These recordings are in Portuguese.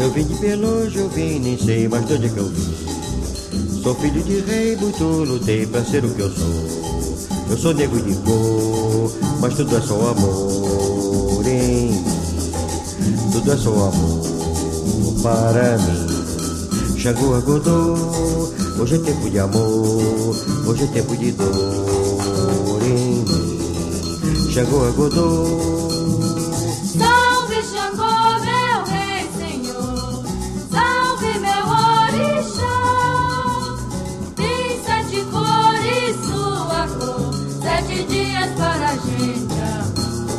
Eu vim de bem longe, eu vim, nem sei mais de onde é que eu vim. Sou filho de rei, muito lutei pra ser o que eu sou. Eu sou negro de cor, mas tudo é só amor em mim. Tudo é só amor para mim. Xangô acordou, hoje é tempo de amor, hoje é tempo de dor em mim. Xangô acordou. Salve Xangô, meu rei, senhor. Salve meu orixá. Tem 7 cores, sua cor, 7 dias para a gente amar.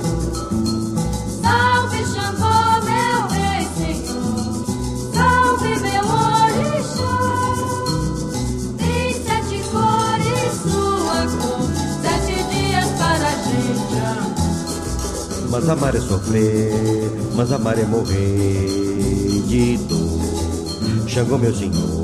Salve Xangô, meu rei, senhor. Salve meu orixá. Tem 7 cores, sua cor, 7 dias para a gente amar. Mas amar é sofrer, mas amar é morrer de dor. Xangô, meu senhor,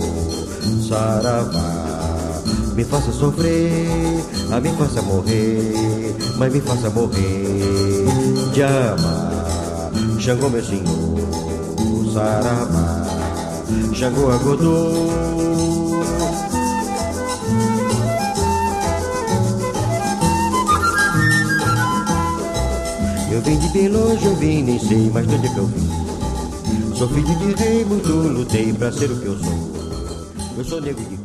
saravá. Me faça sofrer, me faça morrer, mas me faça morrer de amar. Xangô, meu senhor, saravá. Xangô acordou. Eu vim de bem longe, eu vim, nem sei mais de onde é que eu vim. Sou filho de rei, muito lutei pra ser o que eu sou. Eu sou negro de